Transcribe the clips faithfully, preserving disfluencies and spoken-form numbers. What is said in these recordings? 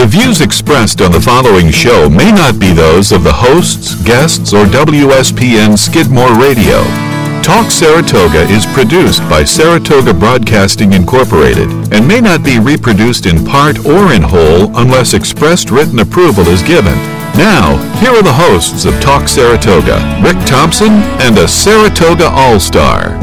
The views expressed on the following show may not be those of the hosts, guests, or W S P N Skidmore Radio. Talk Saratoga is produced by Saratoga Broadcasting Incorporated and may not be reproduced in part or in whole unless expressed written approval is given. Now, here are the hosts of Talk Saratoga, Rick Thompson and a Saratoga All-Star.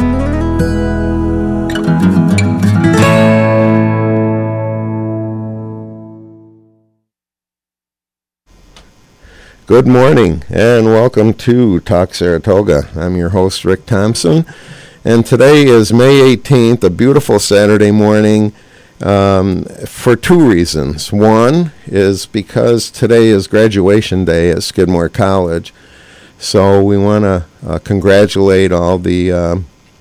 Good morning and welcome to Talk Saratoga. I'm your host, Rick Thompson, and today is May eighteenth, a beautiful Saturday morning, um, for two reasons. One is because today is graduation day at Skidmore College, so we want to uh, congratulate all the uh,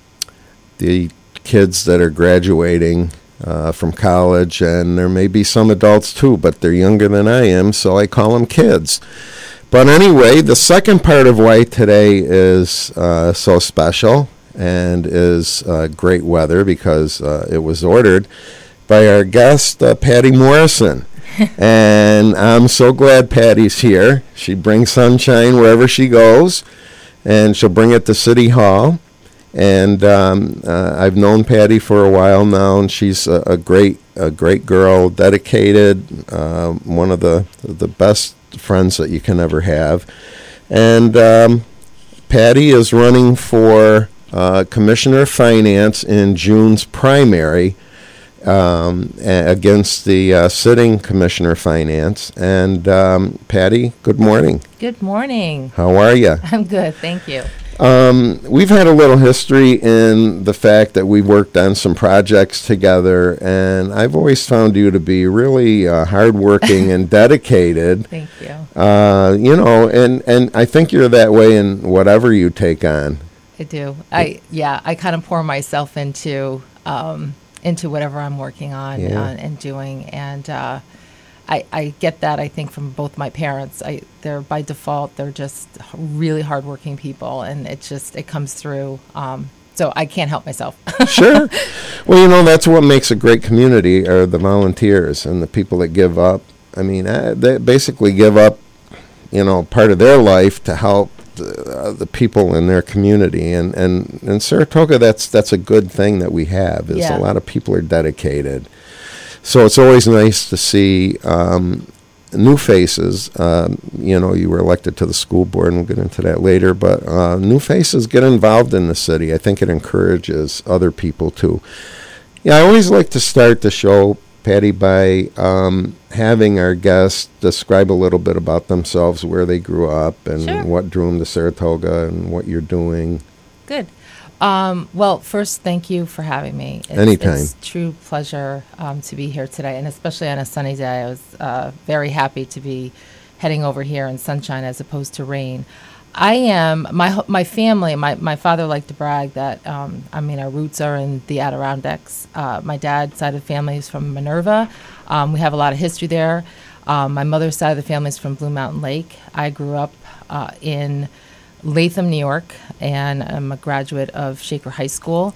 the kids that are graduating uh, from college, and there may be some adults too, but they're younger than I am, so I call them kids. But anyway, the second part of why today is uh, so special and is uh, great weather because uh, it was ordered by our guest, uh, Patty Morrison. And I'm so glad Patty's here. She brings sunshine wherever she goes, and she'll bring it to City Hall. And um, uh, I've known Patty for a while now, and she's a, a great, a great girl, dedicated, uh, one of the the best friends that you can ever have. And um, Patty is running for uh, Commissioner of Finance in June's primary um, a- against the uh, sitting Commissioner of Finance. And um, Patty, good morning. Good morning. How are you? I'm good, thank you. Um, we've had a little history in the fact that we've worked on some projects together, and I've always found you to be really uh, hardworking and dedicated. Thank you. Uh, you know, and, and I think you're that way in whatever you take on. I do. I yeah. I kind of pour myself into um, into whatever I'm working on Yeah. uh, and doing, and uh, I I get that I think from both my parents. I they're by default they're just really hardworking people, and it just it comes through. Um, so I can't help myself. Sure. Well, you know, that's what makes a great community are the volunteers and the people that give up. I mean, uh, they basically give up, you know, part of their life to help the, uh, the people in their community. And, and in Saratoga, that's that's a good thing that we have, is Yeah. a lot of people are dedicated. So it's always nice to see um, new faces. Um, you know, you were elected to the school board, and we'll get into that later, but uh, new faces get involved in the city. I think it encourages other people to. Yeah, I always like to start the show, Patty, by um, having our guests describe a little bit about themselves, where they grew up, and Sure. what drew them to Saratoga, and what you're doing. Good. Um, well, first, thank you for having me. It's, Anytime. It's a true pleasure um, to be here today, and especially on a sunny day. I was uh, very happy to be heading over here in sunshine as opposed to rain. I am, my ho- my family, my, my father liked to brag that, um, I mean, our roots are in the Adirondacks. Uh, my dad's side of the family is from Minerva. Um, we have a lot of history there. Um, my mother's side of the family is from Blue Mountain Lake. I grew up uh, in Latham, New York, and I'm a graduate of Shaker High School.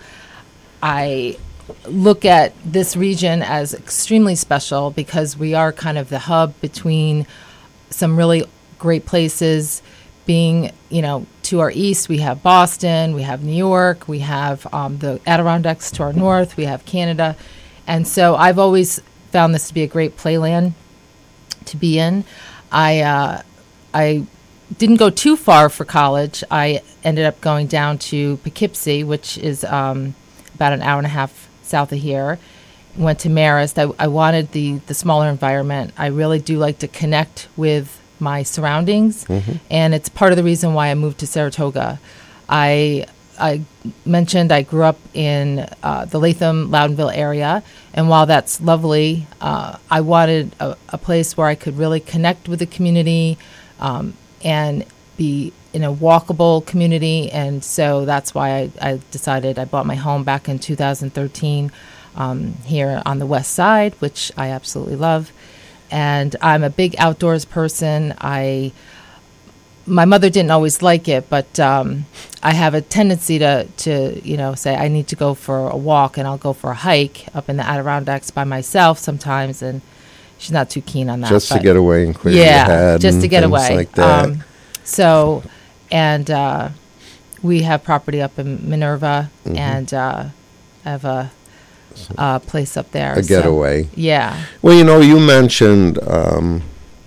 I look at this region as extremely special because we are kind of the hub between some really great places. Being, you know, to our east, we have Boston, we have New York, we have um, the Adirondacks to our north, we have Canada. And so I've always found this to be a great playland to be in. I uh, I didn't go too far for college. I ended up going down to Poughkeepsie, which is um, about an hour and a half south of here. Went to Marist. I, I wanted the, the smaller environment. I really do like to connect with my surroundings, Mhm. and it's part of the reason why I moved to Saratoga. I I mentioned I grew up in uh, the Latham, Loudonville area, and while that's lovely, uh, I wanted a, a place where I could really connect with the community um, and be in a walkable community, and so that's why I, I decided I bought my home back in two thousand thirteen um, here on the west side, which I absolutely love. And I'm a big outdoors person. I my mother didn't always like it, but um, I have a tendency to, to, you know, say I need to go for a walk, and I'll go for a hike up in the Adirondacks by myself sometimes. And she's not too keen on that. Just to but get away and clear yeah, your head. just and to get things away. like that. Um, so, and uh, we have property up in Minerva, Mhm. and uh, I have a, a place up there. A so- getaway. Yeah. Well, you know, you mentioned um,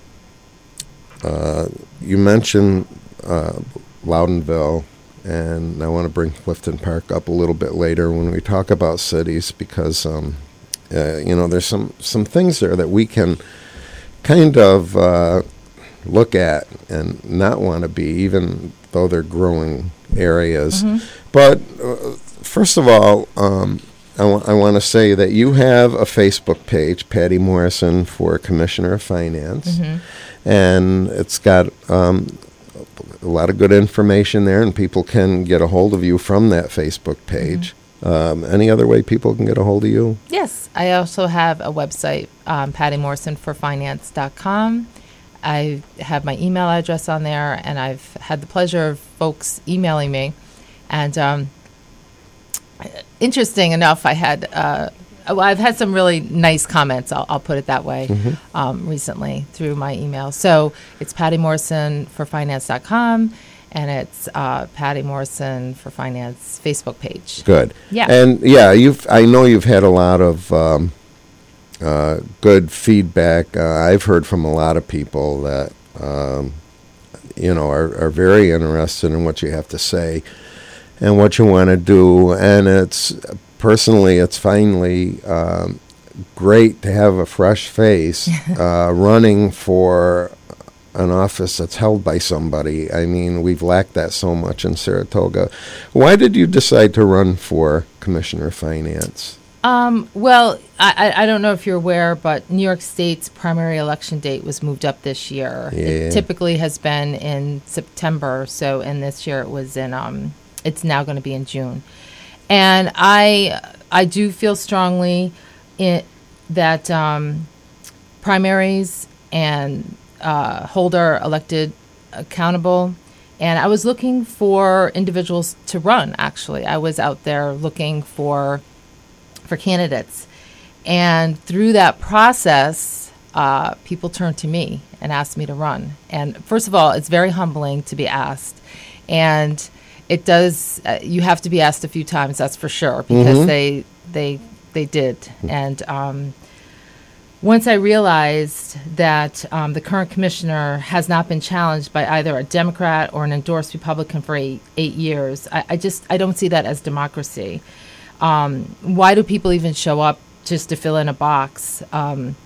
uh, you mentioned uh, Loudonville, and I want to bring Clifton Park up a little bit later when we talk about cities, because um, uh, you know, there's some some things there that we can kind of uh, look at and not want to be, even though they're growing areas. Mhm. But uh, first of all, um, I, w- I want to say that you have a Facebook page, Patty Morrison for Commissioner of Finance, Mhm. and it's got um, a lot of good information there, and people can get a hold of you from that Facebook page. Um, any other way people can get a hold of you? Yes, I also have a website, um, patty morrison for finance dot com. I have my email address on there, and I've had the pleasure of folks emailing me. And um, interesting enough, I had uh, well, I've had some really nice comments. I'll, I'll put it that way. Um, recently through my email. So it's patty morrison for finance dot com, and it's uh, Patty Morrison for Finance Facebook page. Good. Yeah. And yeah, you've I know you've had a lot of um, uh, good feedback. Uh, I've heard from a lot of people that um, you know are, are very interested in what you have to say and what you want to do. And it's personally, it's finally um, great to have a fresh face uh, running for an office that's held by somebody. I mean, we've lacked that so much in Saratoga. Why did you decide to run for Commissioner of Finance? Um, well, I, I I don't know if you're aware, but New York State's primary election date was moved up this year. Yeah. It typically has been in September, so and this year it was in um it's now going to be in June. And I I do feel strongly in that um, primaries and uh, hold our elected accountable. And I was looking for individuals to run, actually. I was out there looking for for candidates. And through that process, uh, people turned to me and asked me to run. And first of all, it's very humbling to be asked. And it does, uh, you have to be asked a few times, that's for sure, because Mhm. they they they did. And um, once I realized that um, the current commissioner has not been challenged by either a Democrat or an endorsed Republican for eight, eight years, I, I just, I don't see that as democracy. Um, why do people even show up just to fill in a box? Um,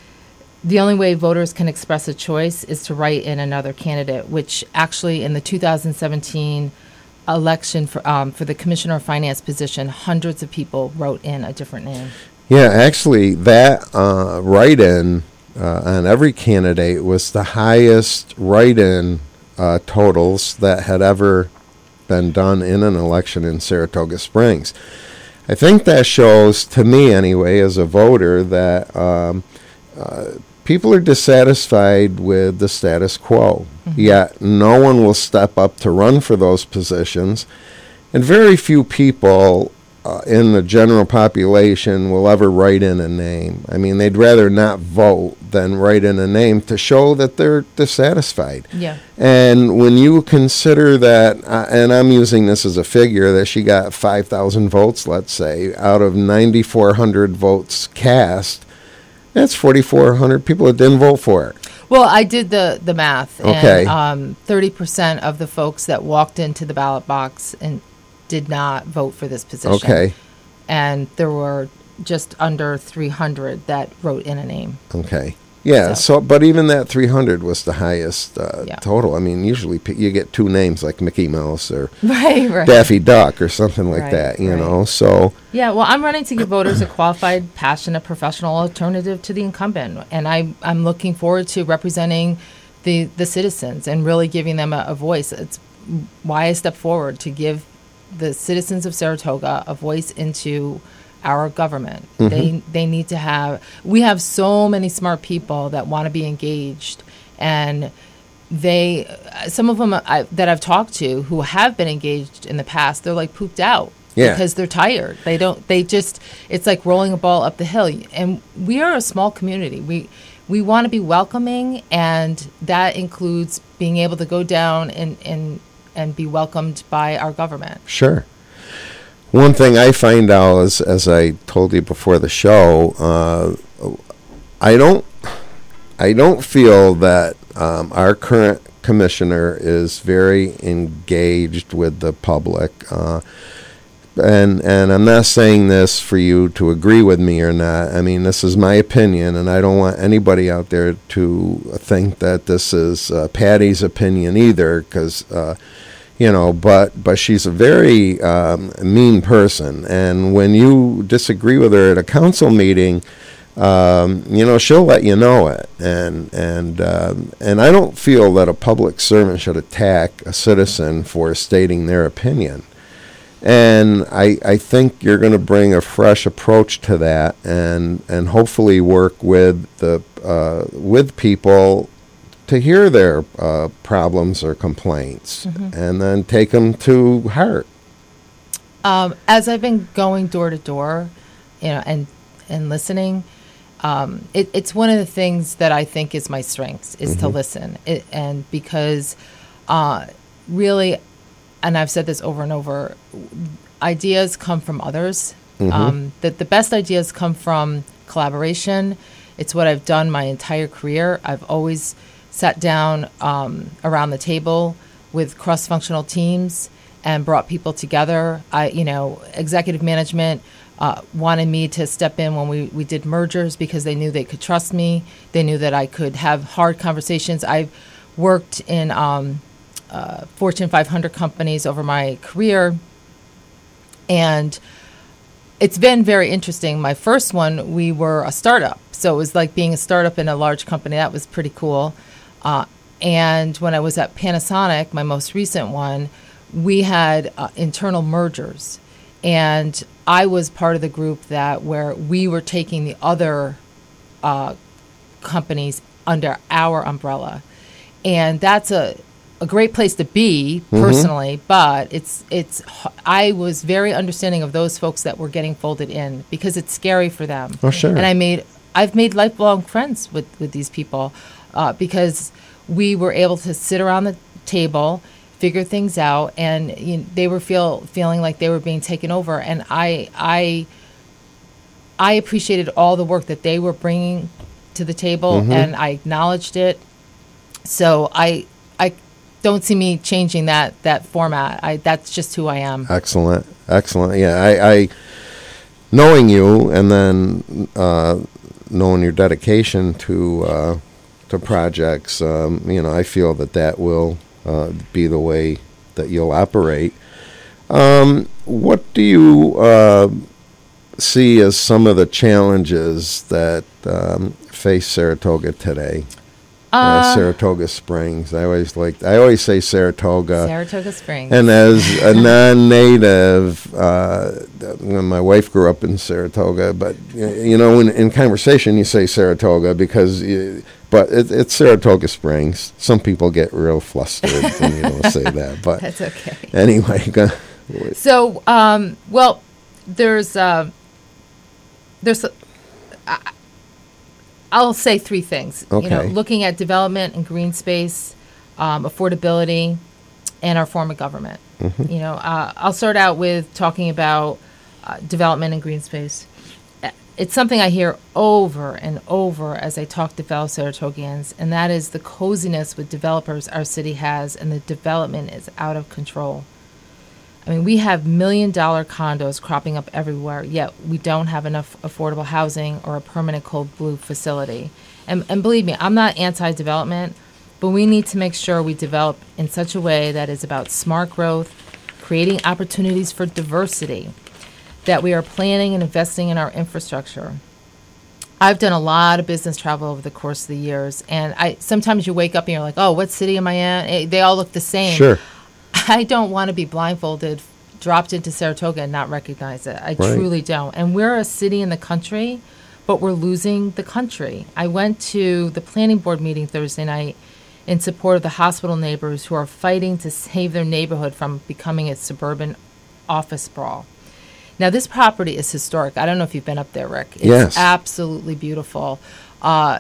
the only way voters can express a choice is to write in another candidate, which actually in the two thousand seventeen election for um, for the Commissioner of Finance position, hundreds of people wrote in a different name. Yeah, actually, that uh, write-in uh, on every candidate was the highest write-in uh, totals that had ever been done in an election in Saratoga Springs. I think that shows, to me anyway, as a voter, that um, uh, people are dissatisfied with the status quo. Mm-hmm. Yet no one will step up to run for those positions, and very few people uh, in the general population will ever write in a name. I mean, they'd rather not vote than write in a name to show that they're dissatisfied. Yeah. And when you consider that, uh, and I'm using this as a figure, that she got five thousand votes, let's say, out of nine thousand four hundred votes cast, that's four thousand four hundred people that didn't vote for her. Well, I did the, the math. Okay. And um, thirty percent of the folks that walked into the ballot box and did not vote for this position. Okay. And there were just under three hundred that wrote in a name. Okay. Yeah, So- so, but even that three hundred was the highest uh, Yeah. total. I mean, usually p- you get two names like Mickey Mouse or Right, right. Daffy Duck or something like Right, that, you right. know. So, Yeah, well, I'm running to give voters a qualified, passionate, professional alternative to the incumbent, and I, I'm looking forward to representing the the citizens and really giving them a, a voice. It's why I step forward to give the citizens of Saratoga a voice into our government. They they need to have. We have so many smart people that want to be engaged, and they some of them I, that I've talked to who have been engaged in the past, they're like pooped out. Yeah. Because they're tired. They don't, they just, it's like rolling a ball up the hill. And we are a small community. We we want to be welcoming, and that includes being able to go down and, and, and be welcomed by our government. Sure. One thing I find out is, as I told you before the show, uh, I don't, I don't feel that um, our current commissioner is very engaged with the public, uh, and and I'm not saying this for you to agree with me or not. I mean, this is my opinion, and I don't want anybody out there to think that this is uh, Patty's opinion either, because. Uh, You know, but but she's a very um, mean person, and when you disagree with her at a council meeting, um, you know, she'll let you know it, and and um, and I don't feel that a public servant should attack a citizen for stating their opinion, and I I think you're going to bring a fresh approach to that, and and hopefully work with the uh, with people to hear their uh, problems or complaints, mm-hmm. and then take them to heart. Um, as I've been going door to door, you know, and and listening, um, it, it's one of the things that I think is my strengths is mm-hmm. to listen, it, and because uh, really, and I've said this over and over, ideas come from others. Mm-hmm. Um, that the best ideas come from collaboration. It's what I've done my entire career. I've always sat down um, around the table with cross-functional teams and brought people together. I, you know, executive management uh, wanted me to step in when we, we did mergers because they knew they could trust me. They knew that I could have hard conversations. I've worked in um, uh, Fortune five hundred companies over my career, and it's been very interesting. My first one, we were a startup, so it was like being a startup in a large company. That was pretty cool. Uh, and when I was at Panasonic, my most recent one, we had uh, internal mergers. And I was part of the group that where we were taking the other uh, companies under our umbrella. And that's a, a great place to be personally, mm-hmm. but it's it's. I was very understanding of those folks that were getting folded in because it's scary for them. Oh, sure. And I made I've made lifelong friends with, with these people. Uh, because we were able to sit around the table, figure things out, and you know, they were feel feeling like they were being taken over. And I, I, I appreciated all the work that they were bringing to the table, mm-hmm. and I acknowledged it. So I, I don't see me changing that that format. I that's just who I am. Excellent, excellent. Yeah, I, I knowing you, and then uh, knowing your dedication to. Uh, to projects, um, you know, I feel that that will uh, be the way that you'll operate. Um, what do you uh, see as some of the challenges that um, face Saratoga today? Uh, uh, Saratoga Springs. I always like. I always say Saratoga. Saratoga Springs. And as a non-native, uh, my wife grew up in Saratoga, but you know, in, in conversation, you say Saratoga because. You, But it, it's Saratoga Springs. Some people get real flustered when you don't say that. But that's okay. Anyway. Go, so, um, well, there's, uh, there's, uh, I'll say three things. Okay. You know, looking at development and green space, um, affordability, and our form of government. Mm-hmm. You know, uh, I'll start out with talking about uh, development and green space. It's something I hear over and over as I talk to fellow Saratogians, and that is the coziness with developers our city has, and the development is out of control. I mean, we have million-dollar condos cropping up everywhere, yet we don't have enough affordable housing or a permanent cold blue facility. And, and believe me, I'm not anti-development, but we need to make sure we develop in such a way that is about smart growth, creating opportunities for diversity, that we are planning and investing in our infrastructure. I've done a lot of business travel over the course of the years, and I sometimes you wake up and you're like, oh, what city am I in? They all look the same. Sure. I don't want to be blindfolded, dropped into Saratoga and not recognize it. I right. truly don't. And we're a city in the country, but we're losing the country. I went to the planning board meeting Thursday night in support of the hospital neighbors who are fighting to save their neighborhood from becoming a suburban office sprawl. Now, this property is historic. I don't know if you've been up there, Rick. It's yes. absolutely beautiful. Uh,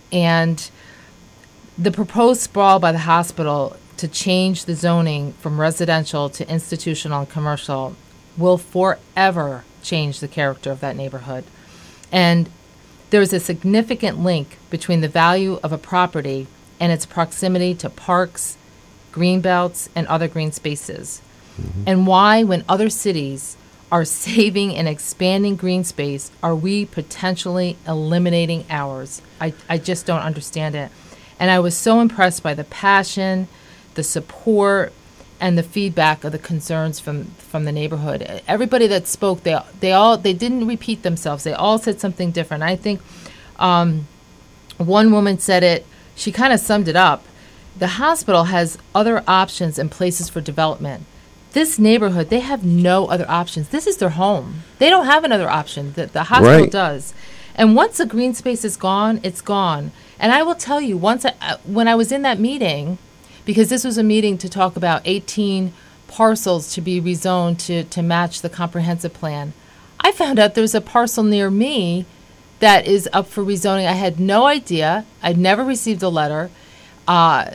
and the proposed sprawl by the hospital to change the zoning from residential to institutional and commercial will forever change the character of that neighborhood. And there is a significant link between the value of a property and its proximity to parks, green belts, and other green spaces. Mm-hmm. And why, when other cities are saving and expanding green space, are we potentially eliminating ours? I, I just don't understand it. And I was so impressed by the passion, the support, and the feedback of the concerns from, from the neighborhood. Everybody that spoke, they they all they didn't repeat themselves. They all said something different. I think um, one woman said it. She kind of summed it up. The hospital has other options and places for development. This neighborhood, they have no other options. This is their home. They don't have another option. The, the hospital Right. does. And once the green space is gone, it's gone. And I will tell you, once I, uh, when I was in that meeting, because this was a meeting to talk about eighteen parcels to be rezoned to, to match the comprehensive plan, I found out there's a parcel near me that is up for rezoning. I had no idea. I'd never received a letter. Uh,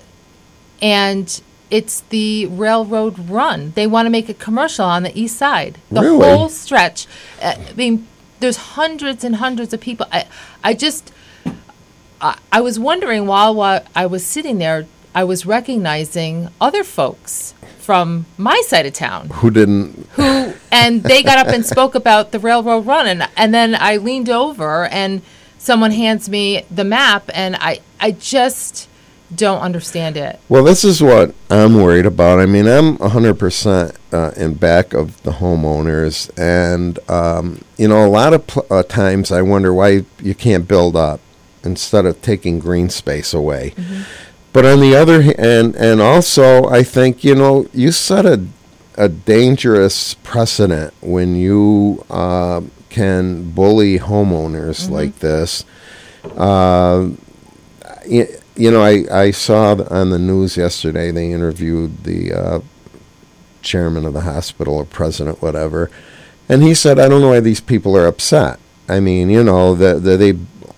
and it's the railroad run. They want to make a commercial on the east side. The Really? whole stretch. Uh, I mean, there's hundreds and hundreds of people. I, I just, I, I was wondering while, while I was sitting there, I was recognizing other folks from my side of town Who didn't? who, and they got up and spoke about the railroad run, and and then I leaned over and someone hands me the map, and I I just don't understand it. Well, this is what I'm worried about. I mean, I'm one hundred percent uh, in back of the homeowners. And, um, you know, a lot of pl- uh, times I wonder why you can't build up instead of taking green space away. Mm-hmm. But on the other hand, and also I think, you know, you set a, a dangerous precedent when you uh, can bully homeowners Mm-hmm. like this. Uh, y- You know, I, I saw on the news yesterday, they interviewed the uh, chairman of the hospital or president, whatever, and he said, I don't know why these people are upset. I mean, you know, the, the, they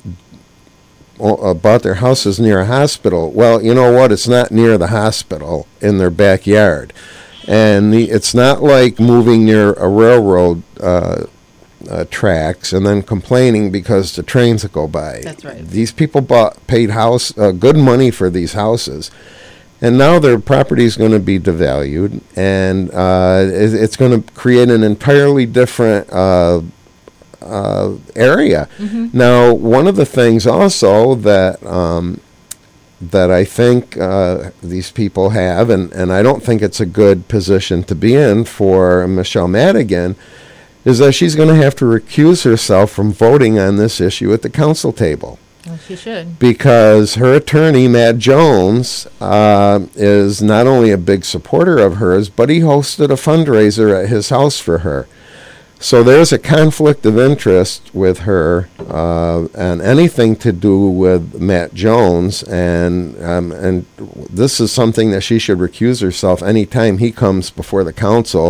uh, bought their houses near a hospital. Well, you know what? It's not near the hospital, in their backyard. And the, it's not like moving near a railroad uh Uh, tracks and then complaining because the trains that go by. That's right. These people bought paid house uh, good money for these houses, and now their property is going to be devalued, and uh, it, it's going to create an entirely different uh, uh, area. Mm-hmm. Now, one of the things also that um, that I think uh, these people have, and, and I don't think it's a good position to be in for Michelle Madigan, is that she's going to have to recuse herself from voting on this issue at the council table. Well, she should. Because her attorney, Matt Jones, uh, is not only a big supporter of hers, but he hosted a fundraiser at his house for her. So there's a conflict of interest with her uh, and anything to do with Matt Jones. And, um, and this is something that she should recuse herself anytime he comes before the council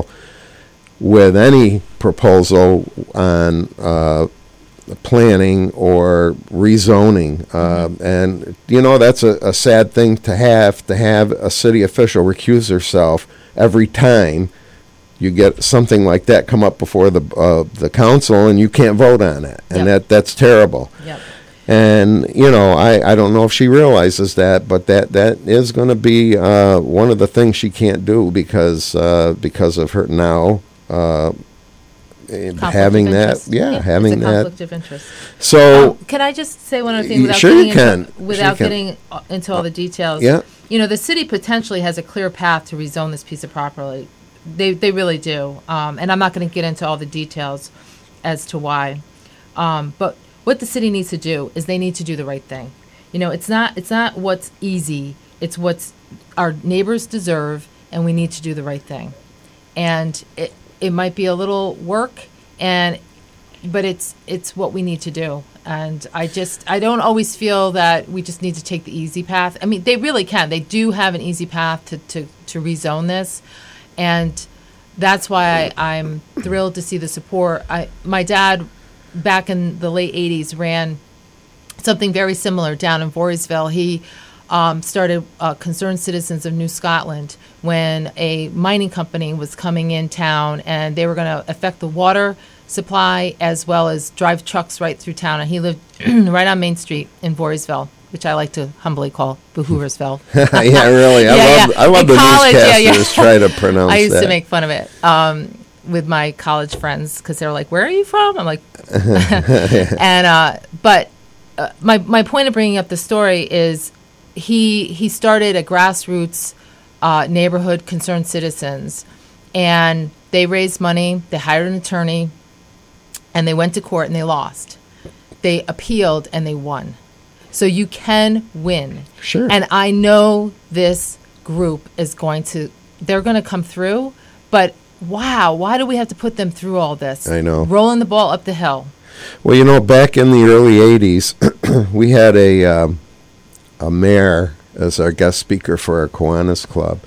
with any proposal on uh, planning or rezoning. Uh, Mm-hmm. And, you know, that's a, a sad thing to have, to have a city official recuse herself every time you get something like that come up before the uh, the council and you can't vote on it. And Yep. that that's terrible. Yep. And, you know, I, I don't know if she realizes that, but that, that is going to be uh, one of the things she can't do because uh, because of her now uh, Conflict having of that, interest. yeah, It's having a that. conflict of interest. So, Um, can I just say one other thing Y- without sure getting you into, can. Sure without you can. getting uh, into all the details? yeah, You know, the city potentially has a clear path to rezone this piece of property. They they really do. Um, and I'm not going to get into all the details as to why. Um, but what the city needs to do is they need to do the right thing. You know, it's not it's not what's easy. It's what's our neighbors deserve, and we need to do the right thing. And it it might be a little work, and but it's it's what we need to do. And I just I don't always feel that we just need to take the easy path. I mean, they really can. They do have an easy path to to, to rezone this, and that's why I, I'm thrilled to see the support. I my dad, back in the late eighties, ran something very similar down in Voorheesville. He um, started uh, Concerned Citizens of New Scotland when a mining company was coming in town, and they were going to affect the water supply as well as drive trucks right through town. And he lived right on Main Street in Voorheesville, which I like to humbly call Behooversville. Yeah, really. I Yeah, love yeah. I love In the college, yeah, newscasters yeah. try to pronounce I used that. to make fun of it um, with my college friends because they were like, "Where are you from?" I'm like, and uh, but uh, my my point of bringing up the story is he he started a grassroots uh, neighborhood concerned citizens, and they raised money. They hired an attorney, and they went to court and they lost. They appealed and they won. So you can win. Sure. And I know this group is going to, they're going to come through, but wow, why do we have to put them through all this? I know. Rolling the ball up the hill. Well, you know, back in the early eighties, we had a um, a mayor as our guest speaker for our Kiwanis Club.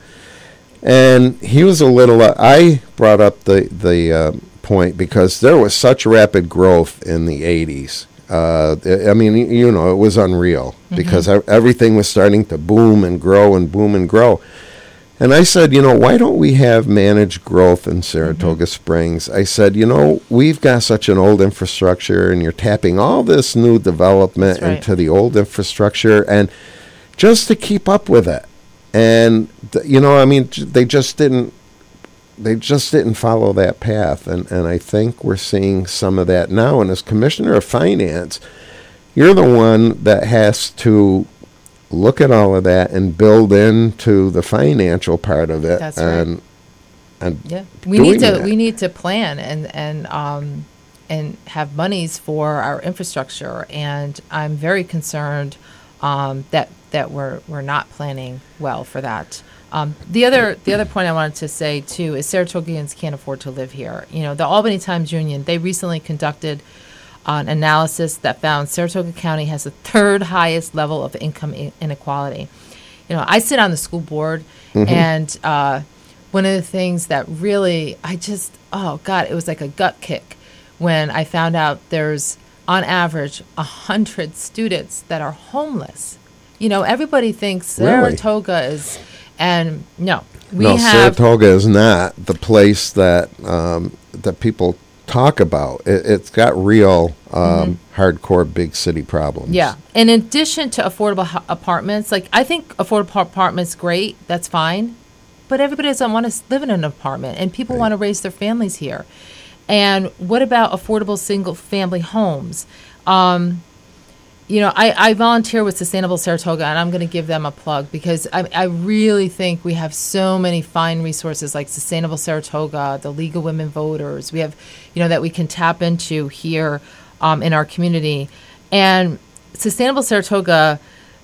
And he was a little, uh, I brought up the, the uh, point because there was such rapid growth in the eighties. Uh, I mean, you know, it was unreal mm-hmm. because everything was starting to boom and grow and boom and grow. And I said, you know, why don't we have managed growth in Saratoga mm-hmm. Springs? I said, you know, we've got such an old infrastructure and you're tapping all this new development right. into the old infrastructure and just to keep up with it. And, th- you know, I mean, j- they just didn't, they just didn't follow that path. And, and I think we're seeing some of that now. And as Commissioner of Finance, you're the one that has to look at all of that and build into the financial part of it. That's and, right. And yeah, we need to that. we need to plan and and um and have monies for our infrastructure. And I'm very concerned um, that that we're we're not planning well for that. Um, the other the other point I wanted to say too is Saratogians can't afford to live here. You know, the Albany Times Union, they recently conducted an analysis that found Saratoga County has the third highest level of income I- inequality. You know, I sit on the school board, mm-hmm. and uh, one of the things that really, I just, oh God, it was like a gut kick when I found out there's, on average, one hundred students that are homeless. You know, everybody thinks Saratoga really? is, and no. We no, have, Saratoga is not the place that um, that people talk about. It, it's got real um, mm-hmm. hardcore big city problems. Yeah. In addition to affordable ha- apartments, like I think affordable apartments great, that's fine, but everybody doesn't want to live in an apartment, and people right. want to raise their families here. And what about affordable single family homes? Um, you know, I, I volunteer with Sustainable Saratoga, and I'm going to give them a plug because I, I really think we have so many fine resources like Sustainable Saratoga, the League of Women Voters. We have, you know, that we can tap into here um, in our community. And Sustainable Saratoga,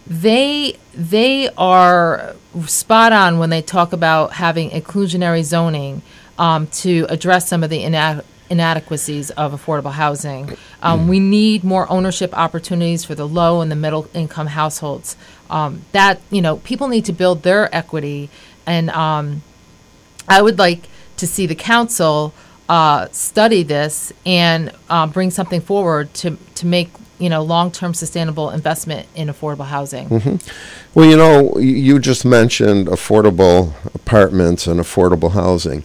they they are spot on when they talk about having inclusionary zoning um, to address some of the inadequate inadequacies of affordable housing. Um, we need more ownership opportunities for the low and the middle income households. Um, that, you know, people need to build their equity. And um, I would like to see the council uh, study this and uh, bring something forward to, to make, you know, long-term sustainable investment in affordable housing. Mm-hmm. Well, you know, you just mentioned affordable apartments and affordable housing.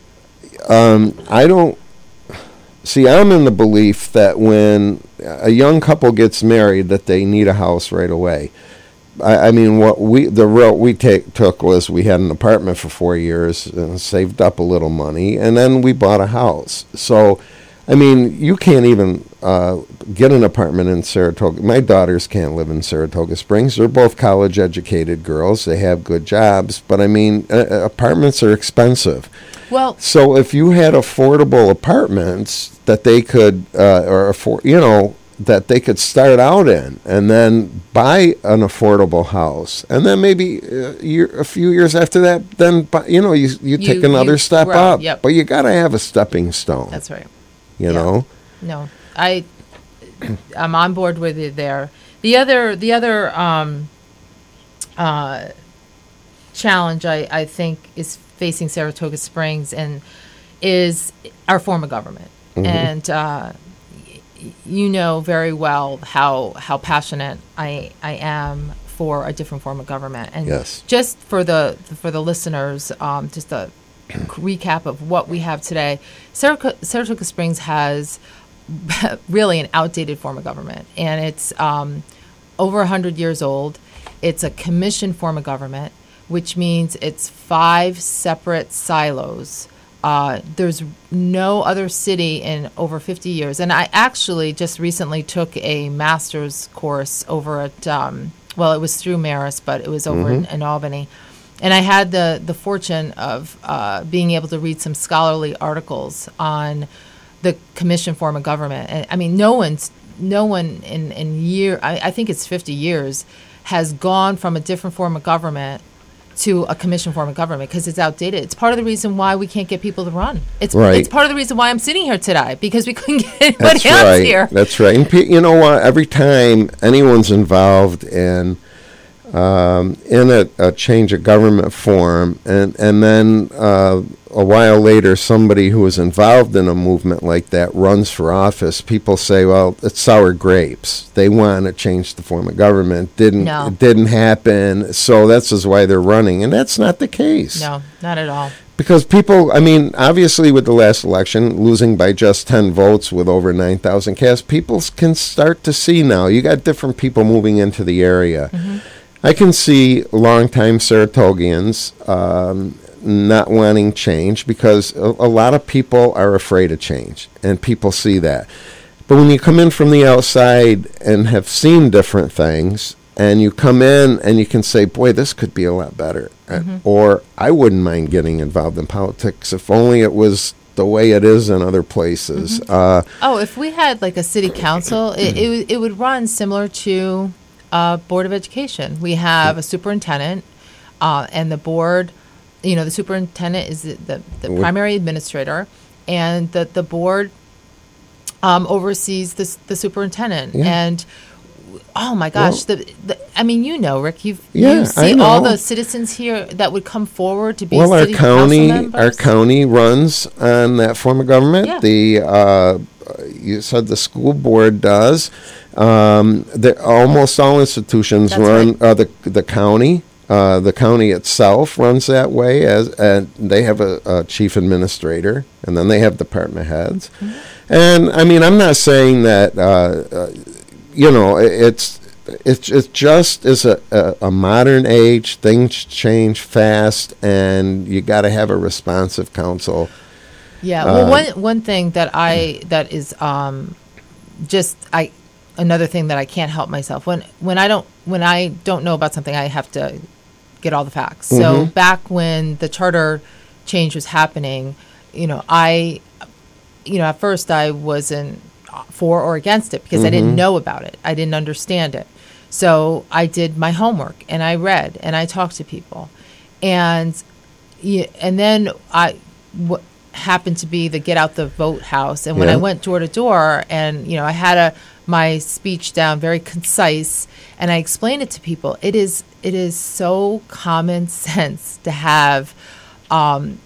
Um, I don't, See, I'm in the belief that when a young couple gets married, that they need a house right away. I, I mean, what we the route we take took was we had an apartment for four years and saved up a little money, and then we bought a house. So, I mean, you can't even uh, get an apartment in Saratoga. My daughters can't live in Saratoga Springs. They're both college-educated girls. They have good jobs, but I mean, uh, apartments are expensive. Well, so if you had affordable apartments that they could, uh, or afford, you know, that they could start out in, and then buy an affordable house, and then maybe a, year, a few years after that, then buy, you know, you you, you take another you step grow, up. Yep. But you got to have a stepping stone. That's right. You yeah. know. No, I, I'm on board with you there. The other, the other um, uh, challenge I, I think is facing Saratoga Springs and is our form of government. Mm-hmm. And, uh, you know very well how how passionate I I am for a different form of government. And Yes. just for the for the listeners, um, just a recap of what we have today. Saratoga, Saratoga Springs has really an outdated form of government, and it's um, over one hundred years old. It's a commission form of government, which means it's five separate silos. Uh, there's no other city in over fifty years. And I actually just recently took a master's course over at, um, well, it was through Marist, but it was over Mm-hmm. in, in Albany. And I had the, the fortune of uh, being able to read some scholarly articles on the commission form of government. And I mean, no one's, no one in, in year, I, I think it's fifty years, has gone from a different form of government to a commission form of government because it's outdated. It's part of the reason why we can't get people to run. It's Right. it's part of the reason why I'm sitting here today, because we couldn't get anybody That's else right. here. That's right. And pe- you know what? Every time anyone's involved in um, in a, a change of government form, and and then uh, a while later, somebody who is involved in a movement like that runs for office, people say, "Well, it's sour grapes. They want to change the form of government. Didn't No. it didn't happen? So that's is why they're running." And that's not the case. No, not at all. Because people, I mean, obviously with the last election, losing by just ten votes with over nine thousand casts, people s- can start to see now. You got different people moving into the area. I can see longtime Saratogians um, not wanting change because a, a lot of people are afraid of change, and people see that. But when you come in from the outside and have seen different things, and you come in and you can say, boy, this could be a lot better. Uh, Or I wouldn't mind getting involved in politics if only it was the way it is in other places. Uh, Oh, if we had like a city council, it, it, would- it would run similar to uh, Board of Education. We have a superintendent, uh, and the board, you know, the superintendent is the, the, the Would- primary administrator, and the, the board um, oversees the, s- the superintendent. Yeah. And oh my gosh, the, the I mean, you know, Rick, you've Yeah, you see I all know. the citizens here that would come forward to be Well, our city council county, our members. county runs on that form of government. Yeah. The uh, you said the school board does. Um, the, almost all institutions That's run right. uh, the the county. Uh, the county itself runs that way, as and they have a, a chief administrator, and then they have department heads. Mm-hmm. And I mean, I'm not saying that uh, uh, you know it, it's. It's it just is a, a, a modern age. Things change fast, and you got to have a responsive council. Yeah. Well, Uh, one one thing that I that is um, just I another thing that I can't help myself when when I don't when I don't know about something, I have to get all the facts. So back when the charter change was happening, you know, I you know at first I wasn't for or against it because I didn't know about it. I didn't understand it. So I did my homework and I read and I talked to people, and yeah, and then I w- happened to be the Get Out the Vote house. And when Yeah. I went door to door, and you know, I had a my speech down very concise, and I explained it to people. It is it is so common sense to have. Um,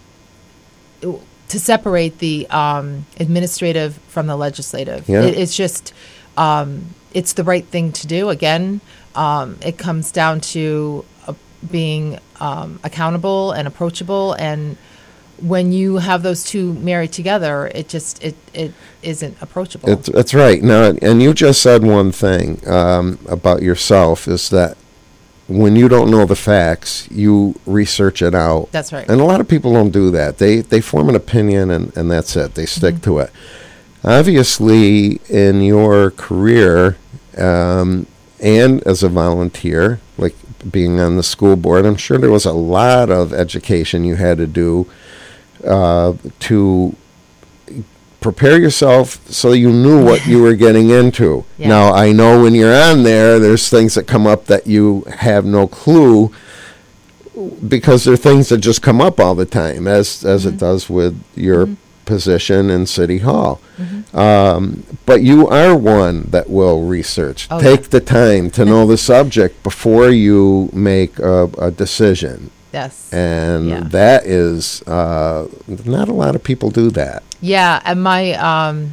to separate the um, administrative from the legislative. Yeah. It, it's just, um, it's the right thing to do. Again, um, it comes down to uh, being um, accountable and approachable. And when you have those two married together, it just, it, it isn't approachable. It's, that's right. Now, and you just said one thing um, about yourself is that when you don't know the facts, you research it out. That's right. And a lot of people don't do that. They they form an opinion and, and that's it. They stick Mm-hmm. to it. Obviously, in your career um, and as a volunteer, like being on the school board, I'm sure there was a lot of education you had to do uh, to prepare yourself so you knew what you were getting into. Yeah. Now, I know when you're on there, there's things that come up that you have no clue because there are things that just come up all the time, as as Mm-hmm. it does with your Mhm. position in City Hall. Mhm. Um, but you are one that will research. Oh, Take yeah. the time to know the subject before you make a, a decision. Yes. And Yeah. that is, uh, not a lot of people do that. Yeah, and my um,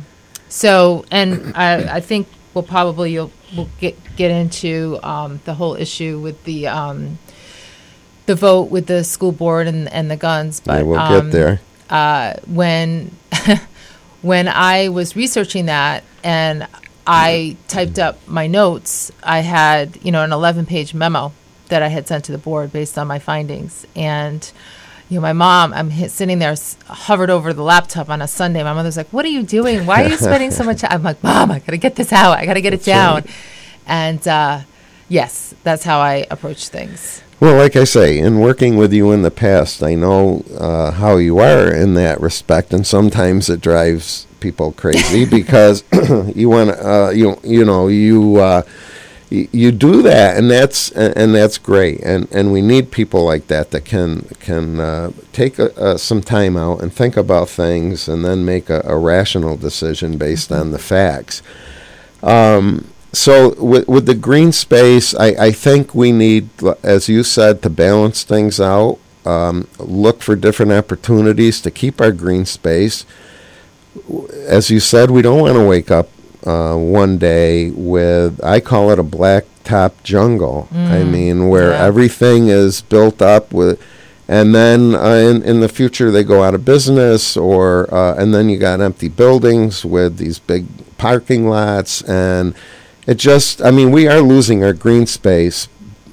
So, and I, I think we'll probably you'll we'll get get into um, the whole issue with the um, the vote with the school board and and the guns. But yeah, we'll um, get there. Uh, when when I was researching that and I typed up my notes, I had you know an eleven-page memo that I had sent to the board based on my findings. And you know, my mom, I'm hit, sitting there, s- hovered over the laptop on a Sunday. My mother's like, "What are you doing? Why are you spending so much time?" I'm like, "Mom, I got to get this out. I got to get it That's down." right. And uh, yes, that's how I approach things. Well, like I say, in working with you in the past, I know uh, how you are in that respect, and sometimes it drives people crazy because you want uh, you you know you uh, y- you do that, and that's and, and that's great, and and we need people like that that can can uh, take a, uh, some time out and think about things, and then make a, a rational decision based on the facts. Um, So with, with the green space, I, I think we need, as you said, to balance things out, um, look for different opportunities to keep our green space. As you said, we don't want to wake up uh, one day with, I call it a blacktop jungle. Mm, I mean, where yeah. everything is built up with, and then uh, in, in the future they go out of business, or uh, and then you got empty buildings with these big parking lots, and it just, I mean, we are losing our green space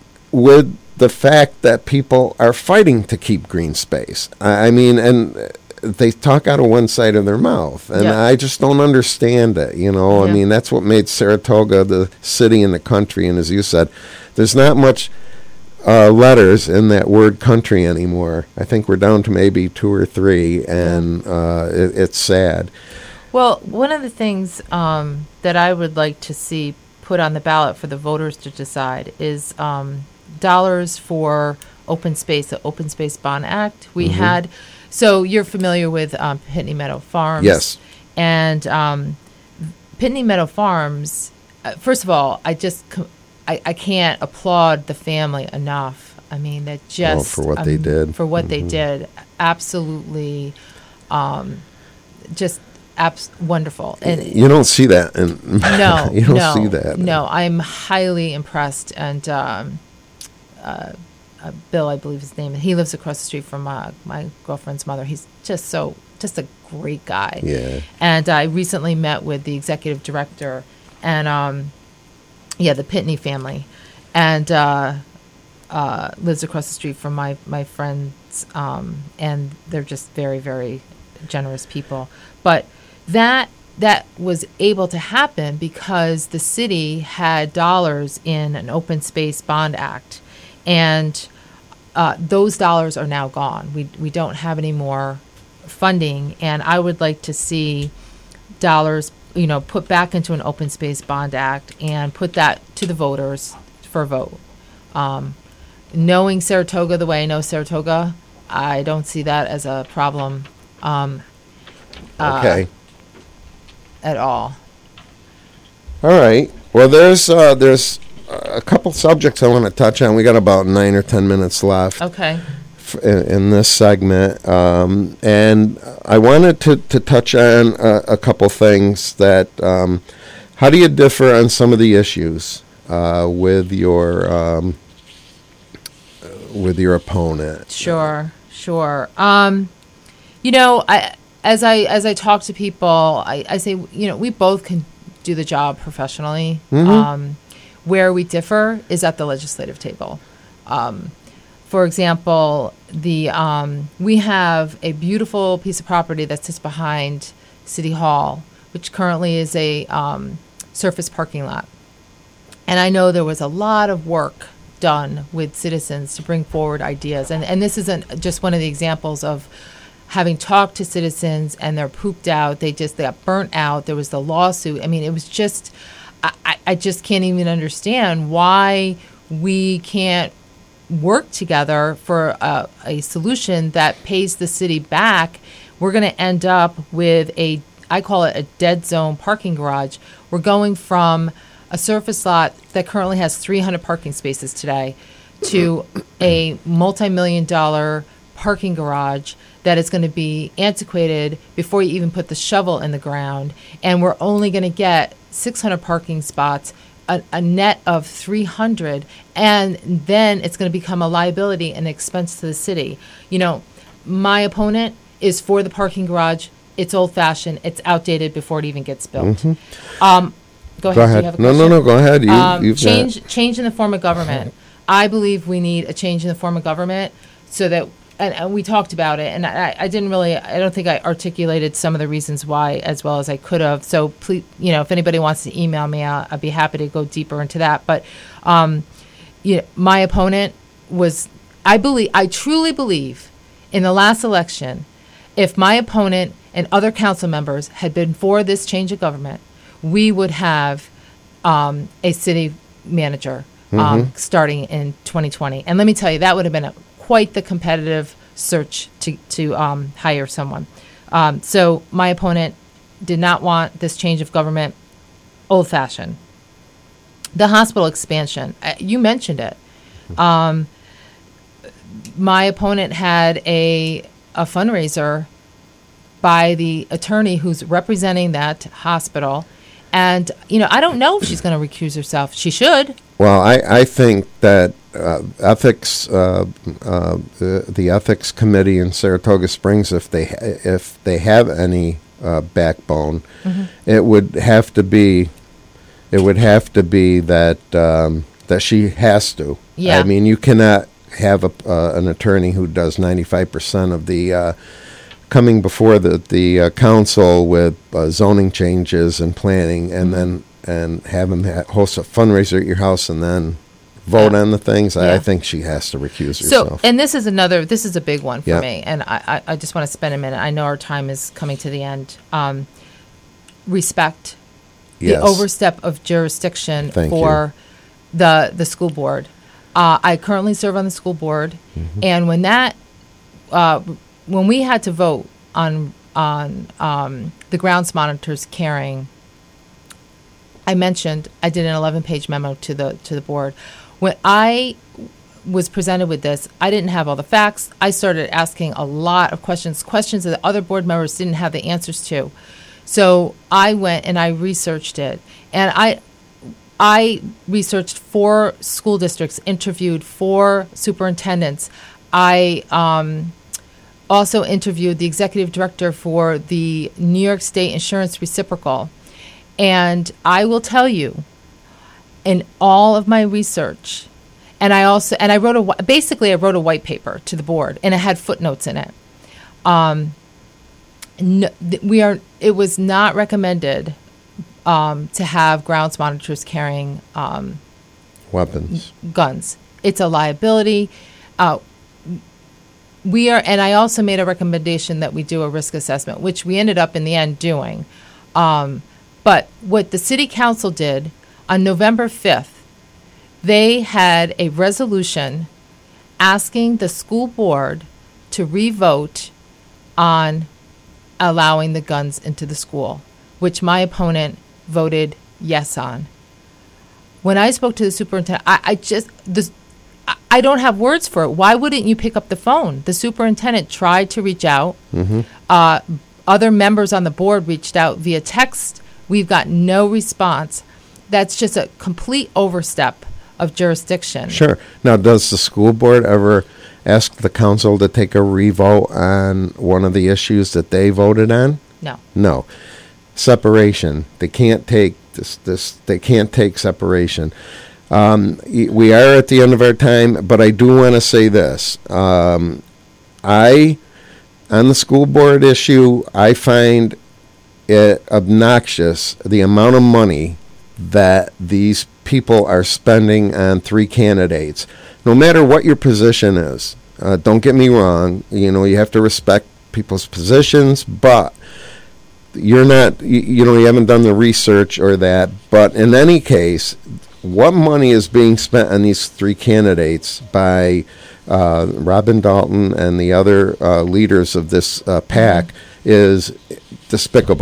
with the fact that people are fighting to keep green space. I I mean, and they talk out of one side of their mouth, and Yeah. I just don't understand it, you know. Yeah. I mean, that's what made Saratoga the city in the country, and as you said, there's not much uh, letters in that word country anymore. I think we're down to maybe two or three, and uh, it, it's sad. Well, one of the things um, that I would like to see put on the ballot for the voters to decide is um, dollars for open space, the Open Space Bond Act. We Mhm. had, so you're familiar with um, Pitney Meadow Farms. Yes. And um, Pitney Meadow Farms, uh, first of all, I just, co- I, I can't applaud the family enough. I mean, that just. for what they um, did. For what they Mhm. did. Absolutely um, just abs- wonderful. And You don't see that, in, no, you don't no, see that. No, I'm highly impressed. And um, uh, uh, Bill, I believe his name, he lives across the street from uh, my girlfriend's mother. He's just so, just a great guy. Yeah. And I recently met with the executive director and, um, yeah, the Pitney family, and uh, uh, lives across the street from my, my friends. Um, and they're just very, very generous people. But that that was able to happen because the city had dollars in an Open Space Bond Act, and uh, those dollars are now gone. We we don't have any more funding, and I would like to see dollars, you know, put back into an Open Space Bond Act and put that to the voters for a vote. Um, knowing Saratoga the way I know Saratoga, I don't see that as a problem um, uh, Okay. at all. All right. Well, there's uh, there's a couple subjects I want to touch on. We got about nine or ten minutes left Okay. f- in, in this segment, um, and I wanted to, to touch on a, a couple things that. Um, how do you differ on some of the issues uh, with your um, with your opponent? Sure, sure. Um, you know, I as I as I talk to people, I, I say, you know, we both can do the job professionally. Mhm. Um, where we differ is at the legislative table. Um, for example, the um, we have a beautiful piece of property that sits behind City Hall, which currently is a um, surface parking lot. And I know there was a lot of work done with citizens to bring forward ideas. And, and this isn't just one of the examples of having talked to citizens and they're pooped out. They just they got burnt out. There was the lawsuit. I mean, it was just, I, I- I just can't even understand why we can't work together for a, a solution that pays the city back. We're going to end up with a, I call it a dead zone parking garage. We're going from a surface lot that currently has three hundred parking spaces today to a multi-million dollar parking garage that is going to be antiquated before you even put the shovel in the ground, and we're only going to get six hundred parking spots, a, a net of three hundred, and then it's going to become a liability and expense to the city. You know, my opponent is for the parking garage. It's old-fashioned. It's outdated before it even gets built. Mm-hmm. Um, go ahead. Go ahead. Do you have a no, question? no, no. Go ahead. You, Um, you've change, got- change in the form of government. I believe we need a change in the form of government so that, and, and we talked about it, and I, I didn't really, I don't think I articulated some of the reasons why as well as I could have. So please, you know, if anybody wants to email me, I'll, I'd be happy to go deeper into that. But, um, you know, my opponent was, I believe, I truly believe in the last election, if my opponent and other council members had been for this change of government, we would have um, a city manager um, Mm-hmm. starting in twenty twenty. And let me tell you, that would have been a, quite the competitive search to, to um, hire someone. Um, so my opponent did not want this change of government, old-fashioned. The hospital expansion, uh, you mentioned it. Um, my opponent had a a fundraiser by the attorney who's representing that hospital. And, you know, I don't know if she's going to recuse herself. She should. Well, I, I think that uh, ethics, uh, uh, the, the ethics committee in Saratoga Springs, if they ha- if they have any uh, backbone, Mm-hmm. it would have to be, it would have to be that um, that she has to. Yeah. I mean, you cannot have a, uh, an attorney who does ninety-five percent of the uh, coming before the the uh, council with uh, zoning changes and planning, and then and have him ha- host a fundraiser at your house and then vote Yeah. on the things. I, I Yeah. think she has to recuse So, herself. and this is another, this is a big one for Yeah. me. And I, I, I just want to spend a minute. I know our time is coming to the end. Um, respect Yes. the overstep of jurisdiction Thank for the the school board. Uh, I currently serve on the school board, Mm-hmm. and when that uh, when we had to vote on on um, the grounds monitors carrying, I mentioned I did an eleven-page memo to the to the board. When I was presented with this, I didn't have all the facts. I started asking a lot of questions, questions that the other board members didn't have the answers to. So I went and I researched it, and I I researched four school districts, interviewed four superintendents. I um, also interviewed the executive director for the New York State Insurance Reciprocal. And I will tell you, in all of my research, and I also, and I wrote a, whi- basically I wrote a white paper to the board, and it had footnotes in it. Um, no, th- we are, it was not recommended um, to have grounds monitors carrying um, Weapons. guns. It's a liability. Uh, we are, and I also made a recommendation that we do a risk assessment, which we ended up in the end doing. Um, but what the city council did on November fifth, they had a resolution asking the school board to re-vote on allowing the guns into the school, which my opponent voted yes on. When I spoke to the superintendent, I, I just, this, I- I don't have words for it. Why wouldn't you pick up the phone? The superintendent tried to reach out. Mm-hmm. Uh, other members on the board reached out via text. We've got no response. That's just a complete overstep of jurisdiction. Sure. Now, does the school board ever ask the council to take a revote on one of the issues that they voted on? No. No. Separation. They can't take this. This. They can't take separation. Um, y- we are at the end of our time, but I do want to say this. Um, I, on the school board issue, I find it obnoxious the amount of money that these people are spending on three candidates. No matter what your position is, uh, don't get me wrong. You know, you have to respect people's positions, but you're not, you, you know, you haven't done the research or that. But in any case, what money is being spent on these three candidates by uh, Robin Dalton and the other uh, leaders of this uh, PAC is despicable.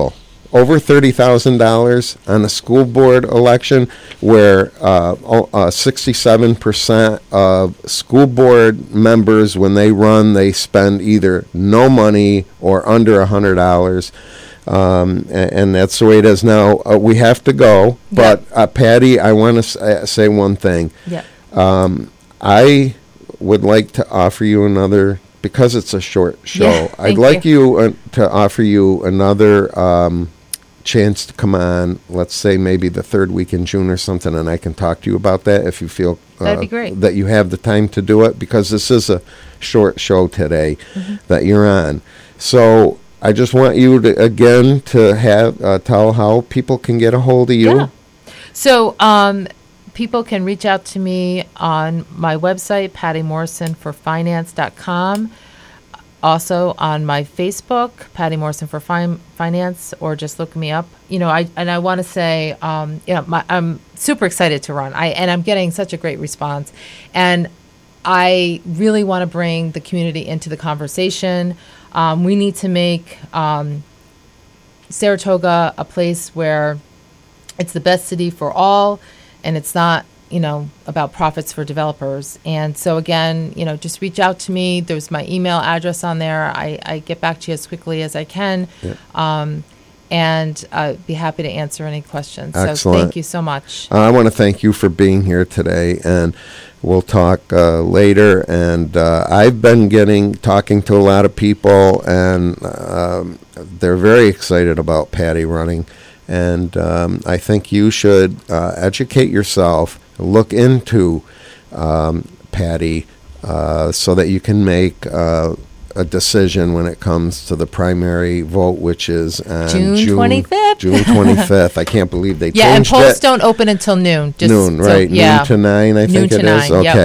over thirty thousand dollars on a school board election where uh, o- uh, sixty-seven percent of school board members, when they run, they spend either no money or under one hundred dollars. Um, and, and that's the way it is now. Uh, we have to go. But, uh, Patty, I want to s- uh, say one thing. Yeah. Um, I would like to offer you another, because it's a short show, Yeah, I'd thank like you, uh, to offer you another um, chance to come on, let's say maybe the third week in June or something, and I can talk to you about that if you feel uh, That'd be great. that you have the time to do it, because this is a short show today Mm-hmm. that you're on. So I just want you to, again, to have uh, tell how people can get a hold of you. Yeah. So um, people can reach out to me on my website, patty morrison for finance dot com. Also on my Facebook, Patty Morrison for fin- Finance, or just look me up. You know, I and I want to say, um, you know, my, I'm super excited to run. I and I'm getting such a great response, and I really want to bring the community into the conversation. Um, we need to make um, Saratoga a place where it's the best city for all, and it's not, you know, about profits for developers. And so again, you know, just reach out to me. There's my email address on there. I, I get back to you as quickly as I can. Yeah. Um, and I'd be happy to answer any questions. Excellent. So thank you so much. Uh, I want to thank you for being here today, and we'll talk uh, later. And uh, I've been getting talking to a lot of people, and um, they're very excited about Patty running. And um, I think you should uh, educate yourself, look into um, Patty, uh, so that you can make uh, a decision when it comes to the primary vote, which is on June twenty-fifth. June twenty-fifth. I can't believe they Yeah, and changed polls it. don't open until noon. Just Noon, so- right? yeah. Noon to nine, I Noon think to it is. nine, yep. Okay.